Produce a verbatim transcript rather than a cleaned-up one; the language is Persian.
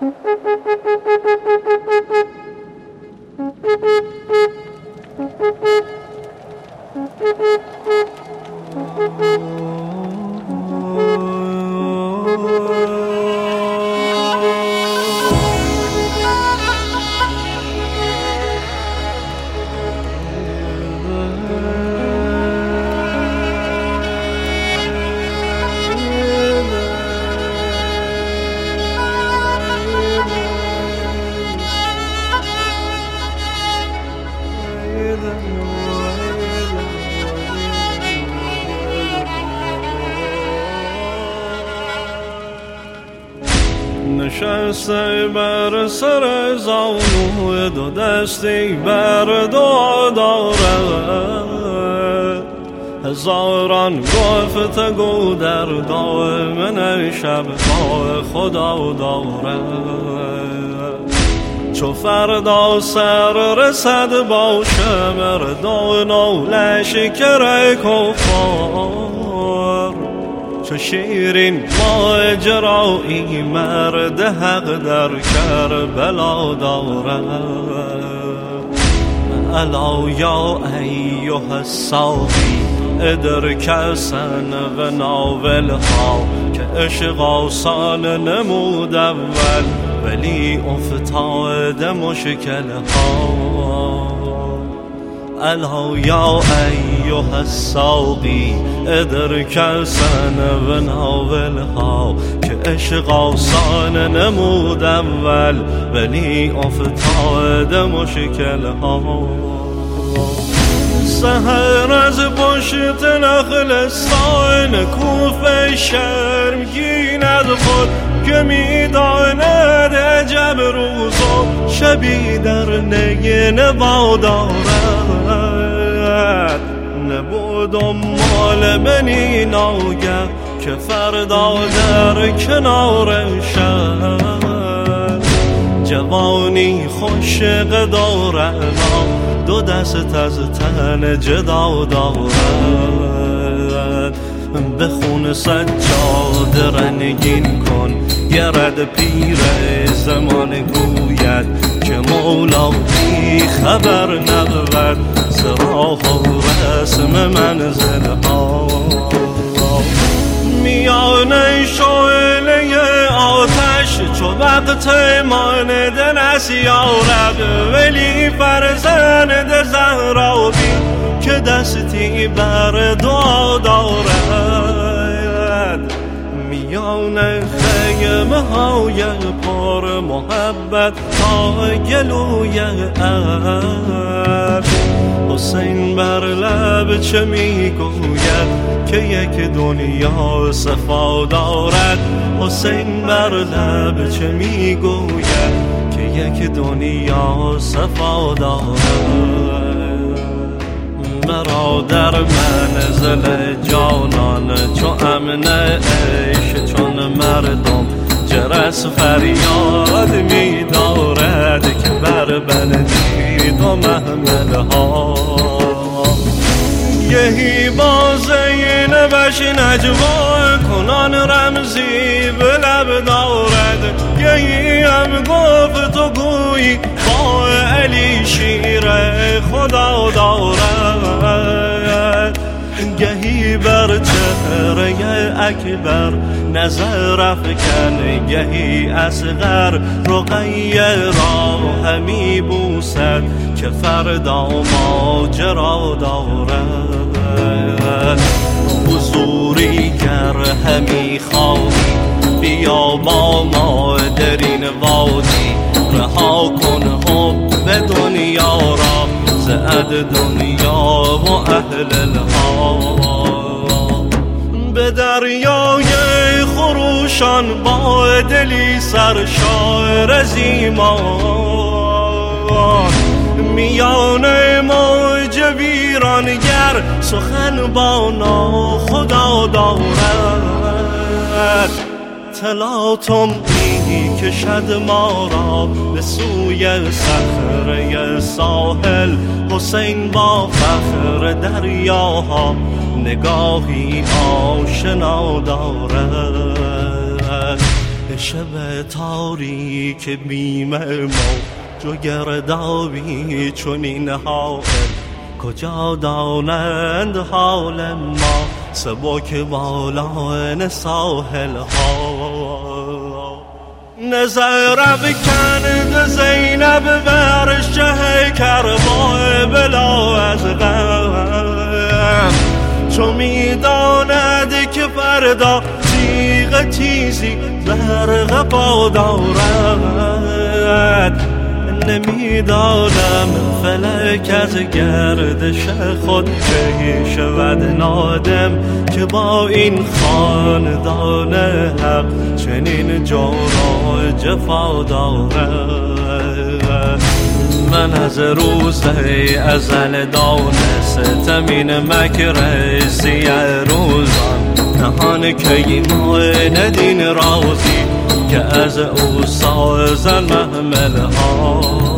نشسته بر سر زانو دو دستی بر دعا داره، هزاران گفت گو در دائم شب با خدا داره. چو فردا سر رسد باشه مردان و لشکر کفار، چو شیرین ماجرایی مرد حق در کربلا داره. الا یا ایها الساقی ادرک سن و ناول ها، که عشق آسان نمود اول ولی افتاد مشکل ها. الا یا ایها الساقی ادرک سن و ناول ها، که عشق آسان نمود اول ولی افتاد مشکل ها. سحر از پشت نخلستان کوفه شرمگیند خود، که میداند عجب روز و شبی در نگین وادارد. نبودم مال بنی ناگه که فردا در کنار شد، جوانی خوشق دارد دو دست از تن جدا دارد. به خون سجاد رنگین کن گرد پیر زمان گوید، که مولا بی خبر نبود ز راه و رسم منزل ها. میان شعله آتش چو وقت مانده نسیارد، ولی فرزند زهرابی که دستی بر دعا دارد. میان خیمه های پر محبت تا گلوی ابر، حسین بر لب چه میگوید که یک دنیا صفا دارد. حسین بر لب چه میگوید که یک دنیا صفا دارد. برادر منزل جانان چو امن عیش چون مردم، جرس فریاد می دارد که بر بندید و محمل ها. یهی با زینبش نجوا کنان رمزی به لب دارد، یهی هم گفت و گویی با علی شیر خدا دارد. گهی بر چهره اکبر نظر افکن، گهی اصغر رقیه را همی بوسد که فردا ماجرا دارد. حضوری گر همی خواهی بیا با ما در این وادی، رها کن حب دنیا را زعد دنیا و اهل الها. به دریای خروشان با دلی سرشار زیمان، میان موج ویرانگر سخن با خدا دارد. تلاطم می کشد ما را به سوی صخره ساحل، حسین با فخر دریاها نگاهی آشنا دارد. شب تاریک بیم ما جو گردابی چنین حائل کجا دانند حال ما سبک بالان ساحل ها نظر بکند زینب بر شه کربای بلا از غم چو میداند که فردا تیغ تیزی برق پا دارد نمیدانم فلک از گردش خود چه شود نادم که با این خاندان حق چنین جور و جفا دارد من از روز ازل دانستم این مکر سیه روزان نهان که ما ندین رازی که از او سازن محمل ها